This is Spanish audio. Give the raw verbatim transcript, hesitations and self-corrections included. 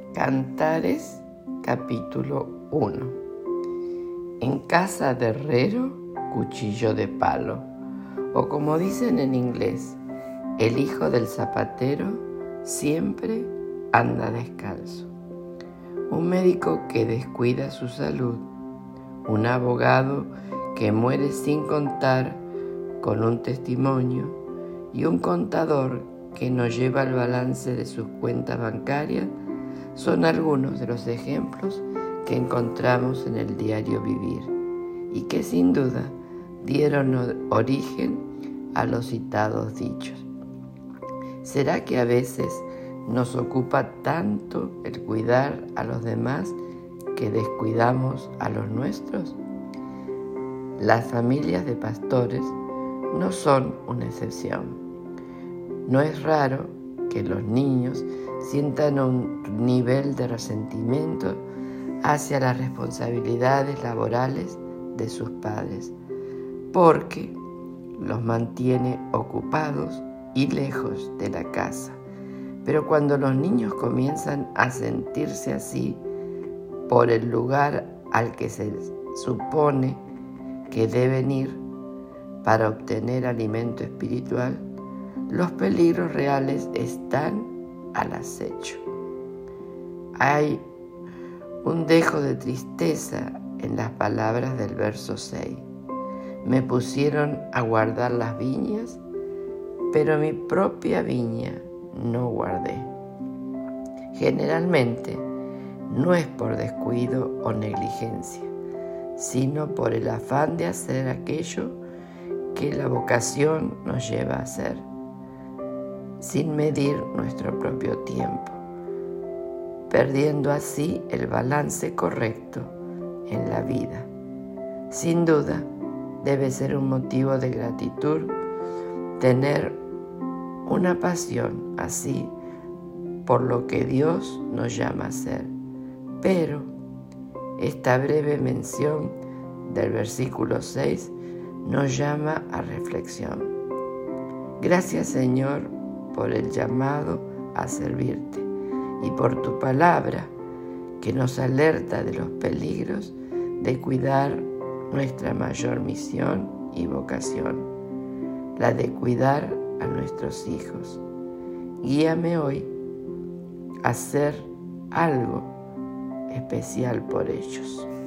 Cantares, capítulo uno. En casa de herrero, cuchillo de palo. O como dicen en inglés, el hijo del zapatero siempre anda descalzo. Un médico que descuida su salud. Un abogado que muere sin contar con un testimonio. Y un contador que no lleva el balance de sus cuentas bancarias son algunos de los ejemplos que encontramos en el diario vivir y que sin duda dieron origen a los citados dichos. ¿Será que a veces nos ocupa tanto el cuidar a los demás que descuidamos a los nuestros? Las familias de pastores no son una excepción. No es raro que los niños sientan un nivel de resentimiento hacia las responsabilidades laborales de sus padres, porque los mantiene ocupados y lejos de la casa. Pero cuando los niños comienzan a sentirse así por el lugar al que se supone que deben ir para obtener alimento espiritual, los peligros reales están al acecho. Hay un dejo de tristeza en las palabras del verso seis. Me pusieron a guardar las viñas, pero mi propia viña no guardé. Generalmente no es por descuido o negligencia, sino por el afán de hacer aquello que la vocación nos lleva a hacer, sin medir nuestro propio tiempo, perdiendo así el balance correcto en la vida. Sin duda, debe ser un motivo de gratitud tener una pasión así por lo que Dios nos llama a hacer. Pero esta breve mención del versículo seis nos llama a reflexión. Gracias, Señor, por el llamado a servirte y por tu palabra que nos alerta de los peligros de cuidar nuestra mayor misión y vocación, la de cuidar a nuestros hijos. Guíame hoy a hacer algo especial por ellos.